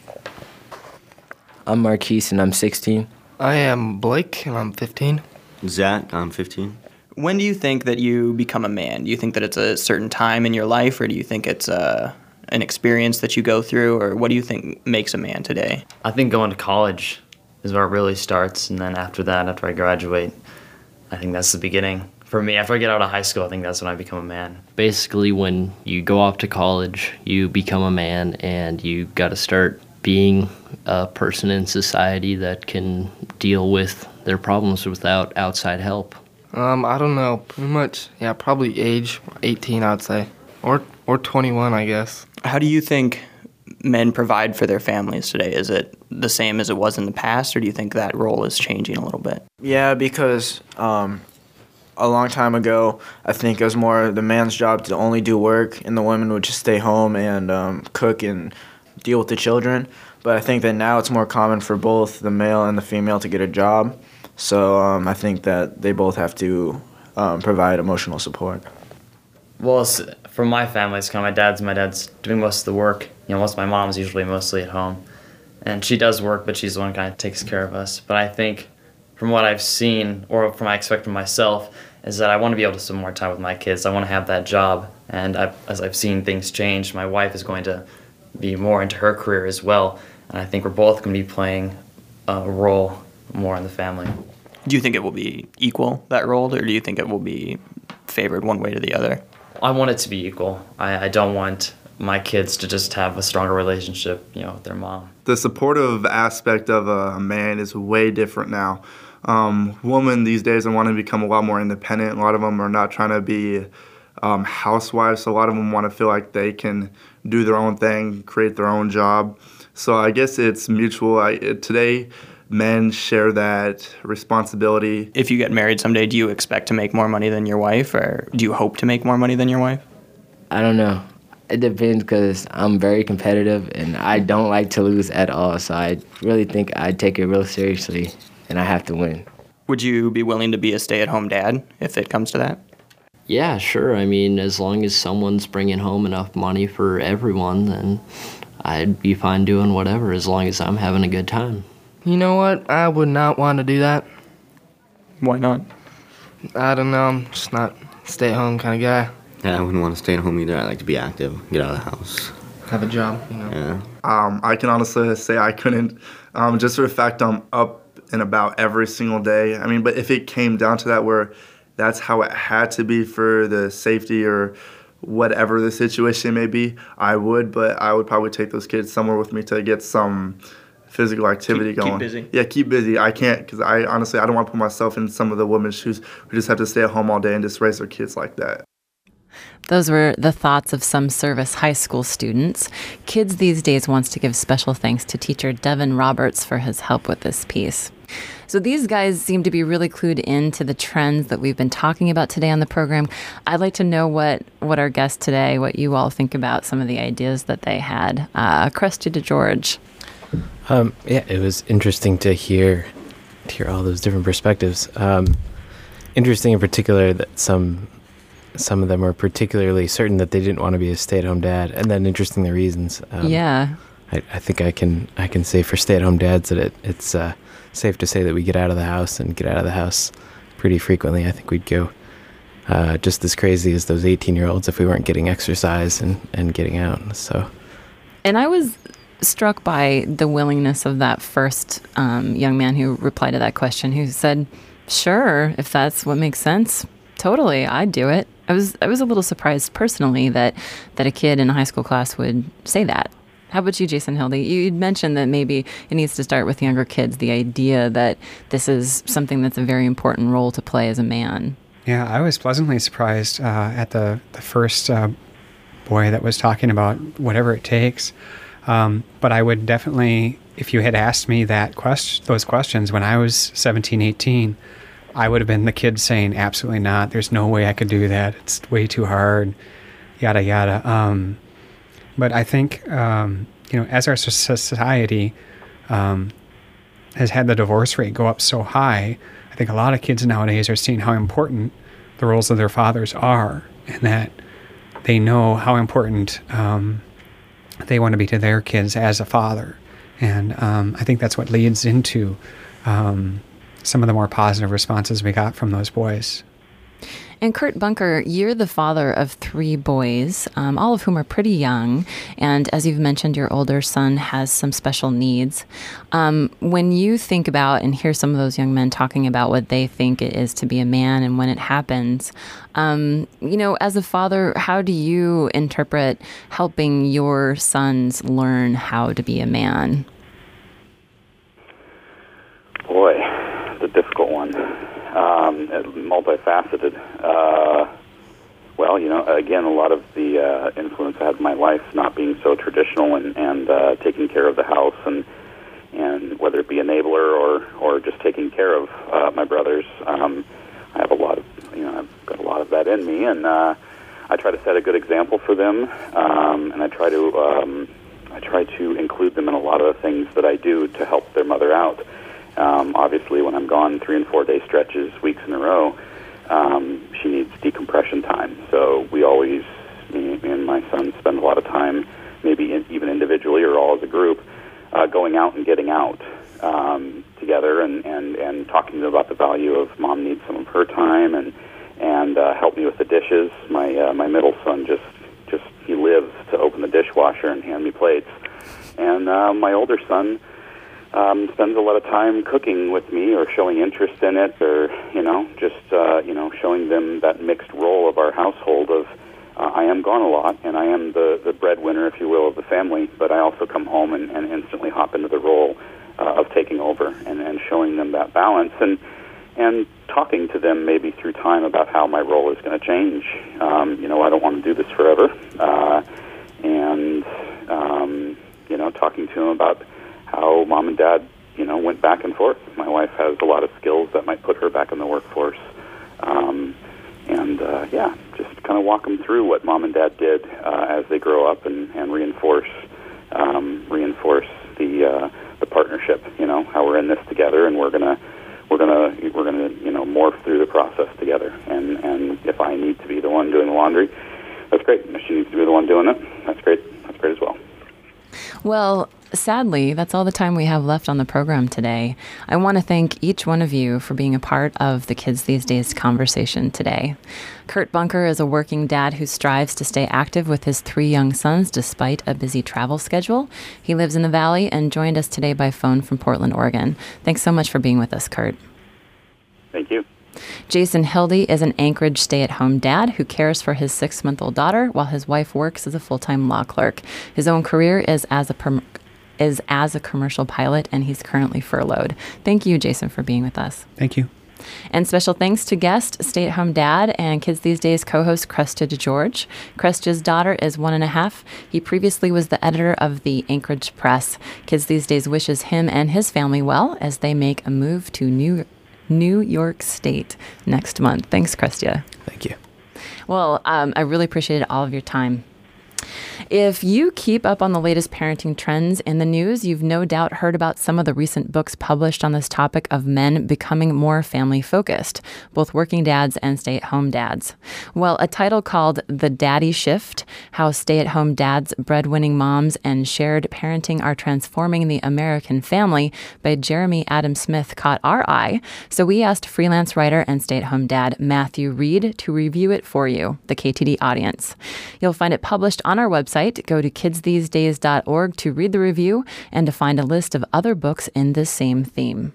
I'm Marquise, and I'm sixteen. I am Blake, and I'm fifteen. Zach, I'm fifteen. When do you think that you become a man? Do you think that it's a certain time in your life, or do you think it's uh, an experience that you go through, or what do you think makes a man today? I think going to college is where it really starts, and then after that, after I graduate, I think that's the beginning. For me, after I get out of high school, I think that's when I become a man. Basically, when you go off to college, you become a man, and you got to start being a person in society that can deal with their problems without outside help. Um, I don't know. Pretty much, yeah, probably age eighteen, I'd say. Or or twenty-one, I guess. How do you think men provide for their families today? Is it the same as it was in the past, or do you think that role is changing a little bit? Yeah, because um, a long time ago, I think it was more the man's job to only do work, and the women would just stay home and um, cook and deal with the children. But I think that now it's more common for both the male and the female to get a job. So um, I think that they both have to um, provide emotional support. Well, it's, for my family, it's kind of my dad's. My dad's doing most of the work. You know, most of my mom's usually mostly at home, and she does work, but she's the one who kind of takes care of us. But I think, from what I've seen, or from what I expect from myself, is that I want to be able to spend more time with my kids. I want to have that job, and I, as I've seen things change, my wife is going to be more into her career as well, and I think we're both going to be playing a role more in the family. Do you think it will be equal, that role, or do you think it will be favored one way or the other? I want it to be equal. I, I don't want my kids to just have a stronger relationship, you know, with their mom. The supportive aspect of a man is way different now. Um, women these days are wanting to become a lot more independent. A lot of them are not trying to be um, housewives. So a lot of them want to feel like they can do their own thing, create their own job. So I guess it's mutual. I, today, men share that responsibility. If you get married someday, do you expect to make more money than your wife, or do you hope to make more money than your wife? I don't know. It depends because I'm very competitive and I don't like to lose at all. So I really think I take it real seriously and I have to win. Would you be willing to be a stay-at-home dad if it comes to that? Yeah, sure. I mean, as long as someone's bringing home enough money for everyone, then I'd be fine doing whatever as long as I'm having a good time. You know what? I would not want to do that. Why not? I don't know. I'm just not a stay-at-home kind of guy. Yeah, I wouldn't want to stay at home either. I like to be active, get out of the house. Have a job, you know. Yeah. Um, I can honestly say I couldn't, um, just for the fact I'm up and about every single day. I mean, but if it came down to that where that's how it had to be for the safety or whatever the situation may be, I would, but I would probably take those kids somewhere with me to get some physical activity keep, going. Keep busy. Yeah, keep busy. I can't, because I honestly, I don't want to put myself in some of the women's shoes who just have to stay at home all day and just raise their kids like that. Those were the thoughts of some Service High School students. Kids These Days wants to give special thanks to teacher Devin Roberts for his help with this piece. So these guys seem to be really clued into the trends that we've been talking about today on the program. I'd like to know what, what our guests today, what you all think about some of the ideas that they had. Uh, Krusty to George. Um, yeah, it was interesting to hear to hear all those different perspectives. Um, interesting in particular that some some of them were particularly certain that they didn't want to be a stay-at-home dad, and then interesting the reasons. Um, yeah, I, I think I can I can say for stay-at-home dads that it, it's uh, safe to say that we get out of the house and get out of the house pretty frequently. I think we'd go uh, just as crazy as those eighteen-year-olds if we weren't getting exercise and, and getting out. So, and I was struck by the willingness of that first um, young man who replied to that question, who said, "Sure, if that's what makes sense, totally, I'd do it." I was I was a little surprised personally that that a kid in a high school class would say that. How about you, Jason Hildy? You'd mentioned that maybe it needs to start with younger kids, the idea that this is something that's a very important role to play as a man. Yeah, I was pleasantly surprised uh, at the, the first uh, boy that was talking about whatever it takes. Um, but I would definitely, if you had asked me that quest- those questions when I was seventeen, eighteen, I would have been the kid saying, absolutely not. There's no way I could do that. It's way too hard, yada, yada. Um, but I think, um, you know, as our society um, has had the divorce rate go up so high, I think a lot of kids nowadays are seeing how important the roles of their fathers are, and that they know how important um, they want to be to their kids as a father. And um, I think that's what leads into um, some of the more positive responses we got from those boys. And Kurt Bunker, you're the father of three boys, um, all of whom are pretty young. And as you've mentioned, your older son has some special needs. Um, when you think about and hear some of those young men talking about what they think it is to be a man and when it happens, um, you know, as a father, how do you interpret helping your sons learn how to be a man? Boy, it's a difficult one. Um, multifaceted. Uh, well, you know, again, a lot of the uh, influence I had in my life not being so traditional and, and uh, taking care of the house, and and whether it be enabler or, or just taking care of uh, my brothers, um, I have a lot of, you know, I've got a lot of that in me, and uh, I try to set a good example for them, um, and I try to um, I try to include them in a lot of the things that I do to help their mother out. Um, obviously, when I'm gone three and four day stretches, weeks in a row, um, she needs decompression time. So we always, me, me and my son, spend a lot of time, maybe in, even individually or all as a group, uh, going out and getting out um, together and, and, and talking to them about the value of mom needs some of her time and and uh, help me with the dishes. My uh, my middle son just just he lives to open the dishwasher and hand me plates. And uh, my older son um, spends a lot of time cooking with me, or showing interest in it, or you know, just uh, you know, showing them that mixed role of our household of uh, I am gone a lot, and I am the the breadwinner, if you will, of the family. But I also come home and, and instantly hop into the role uh, of taking over, and, and showing them that balance, and and talking to them maybe through time about how my role is going to change. Um, you know, I don't want to do this forever, uh, and um, you know, talking to them about how mom and dad, you know, went back and forth. My wife has a lot of skills that might put her back in the workforce, um, and uh, yeah, just kind of walk them through what mom and dad did uh, as they grow up, and, and reinforce um, reinforce the uh, the partnership. You know, how we're in this together, and we're gonna. We're gonna we're gonna you know morph through the process together, and and if I need to be the one doing the laundry, that's great. And if she needs to be the one doing it, that's great. That's great as well. Well, sadly, that's all the time we have left on the program today. I want to thank each one of you for being a part of the Kids These Days conversation today. Kurt Bunker is a working dad who strives to stay active with his three young sons despite a busy travel schedule. He lives in the Valley and joined us today by phone from Portland, Oregon. Thanks so much for being with us, Kurt. Thank you. Jason Hildy is an Anchorage stay-at-home dad who cares for his six-month-old daughter while his wife works as a full-time law clerk. His own career is as a perm- is as a commercial pilot, and he's currently furloughed. Thank you, Jason, for being with us. Thank you. And special thanks to guest, stay-at-home dad, and Kids These Days co-host Cresta DeGeorge. Cresta's daughter is one and a half. He previously was the editor of the Anchorage Press. Kids These Days wishes him and his family well as they make a move to New New York State next month. Thanks, Crestia. Thank you. Well, um, I really appreciated all of your time. If you keep up on the latest parenting trends in the news, you've no doubt heard about some of the recent books published on this topic of men becoming more family-focused, both working dads and stay-at-home dads. Well, a title called The Daddy Shift, How Stay-at-Home Dads, Breadwinning Moms, and Shared Parenting Are Transforming the American Family by Jeremy Adam Smith caught our eye, so we asked freelance writer and stay-at-home dad Matthew Reed to review it for you, the K T D audience. You'll find it published on our website. Go to kids these days dot org to read the review and to find a list of other books in this same theme.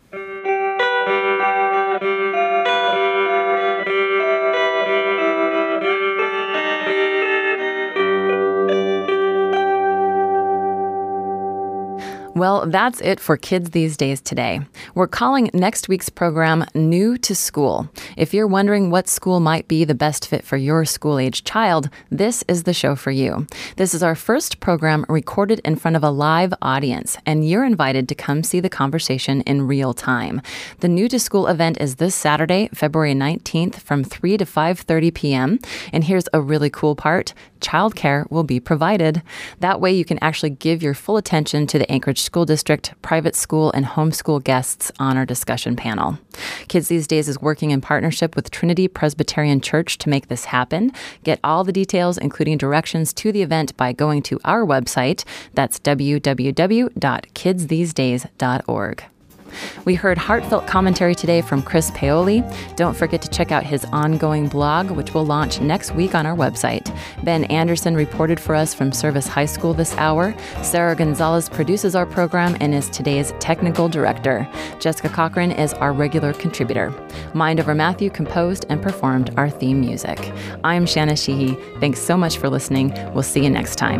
Well, that's it for Kids These Days today. We're calling next week's program New to School. If you're wondering what school might be the best fit for your school-age child, this is the show for you. This is our first program recorded in front of a live audience, and you're invited to come see the conversation in real time. The New to School event is this Saturday, February nineteenth from three to five thirty p.m. And here's a really cool part. Childcare will be provided. That way you can actually give your full attention to the Anchorage School District, private school, and homeschool guests on our discussion panel. Kids These Days is working in partnership with Trinity Presbyterian Church to make this happen. Get all the details, including directions to the event, by going to our website. That's w w w dot kids these days dot org. We heard heartfelt commentary today from Chris Paoli. Don't forget to check out his ongoing blog, which will launch next week on our website. Ben Anderson reported for us from Service High School this hour. Sarah Gonzalez produces our program and is today's technical director. Jessica Cochran is our regular contributor. Mind Over Matthew composed and performed our theme music. I'm Shanna Sheehy. Thanks so much for listening. We'll see you next time.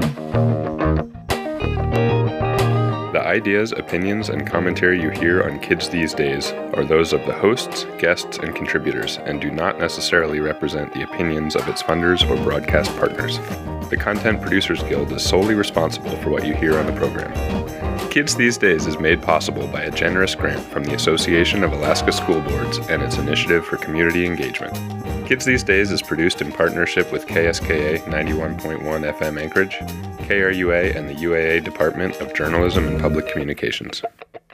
The ideas, opinions, and commentary you hear on Kids These Days are those of the hosts, guests, and contributors, and do not necessarily represent the opinions of its funders or broadcast partners. The Content Producers Guild is solely responsible for what you hear on the program. Kids These Days is made possible by a generous grant from the Association of Alaska School Boards and its Initiative for Community Engagement. Kids These Days is produced in partnership with K S K A ninety-one point one F M Anchorage, K R U A, and the U A A Department of Journalism and Public Communications.